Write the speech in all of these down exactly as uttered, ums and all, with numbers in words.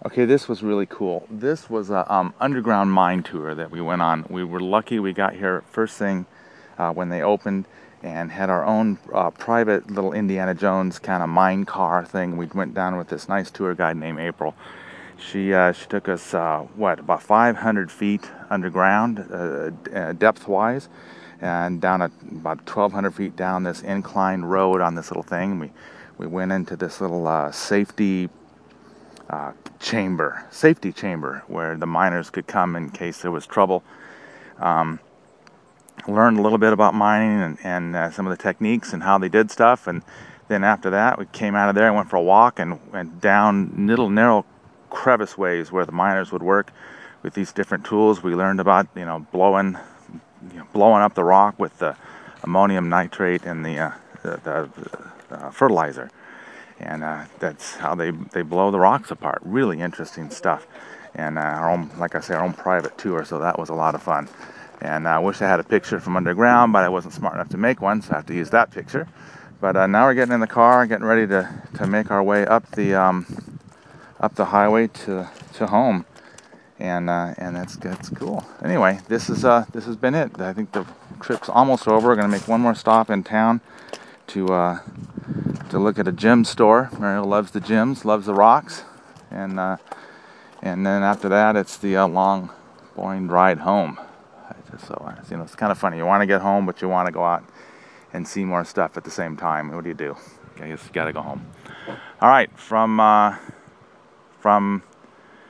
Okay, this was really cool. This was a um, underground mine tour that we went on. We were lucky we got here first thing uh, when they opened and had our own uh, private little Indiana Jones kind of mine car thing. We went down with this nice tour guide named April. She uh, she took us uh, what about five hundred feet underground, uh, depth-wise, and down at about twelve hundred feet down this incline road on this little thing. We we went into this little uh, safety uh, chamber, safety chamber, where the miners could come in case there was trouble. Um, learned a little bit about mining and, and uh, some of the techniques and how they did stuff, and then after that we came out of there and went for a walk and went down little narrow crevice ways where the miners would work with these different tools. We learned about, you know, blowing you know, blowing up the rock with the ammonium nitrate and the, uh, the, the uh, fertilizer. And uh, that's how they, they blow the rocks apart. Really interesting stuff. And uh, our own, like I say, our own private tour, so that was a lot of fun. And I wish I had a picture from underground, but I wasn't smart enough to make one, so I have to use that picture. But uh, now we're getting in the car, getting ready to, to make our way up the um, up the highway to to home. And uh, and that's that's cool. Anyway, this is uh this has been it. I think the trip's almost over. We're gonna make one more stop in town to uh, to look at a gem store. Mariel loves the gems, loves the rocks, and uh, and then after that, it's the uh, long, boring ride home. So uh, you know, it's kind of funny. You want to get home, but you want to go out and see more stuff at the same time. What do you do? I guess you got to go home. All right, from uh, from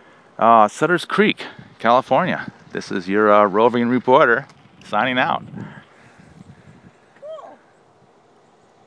uh, Sutter's Creek, California. This is your uh, roving reporter signing out.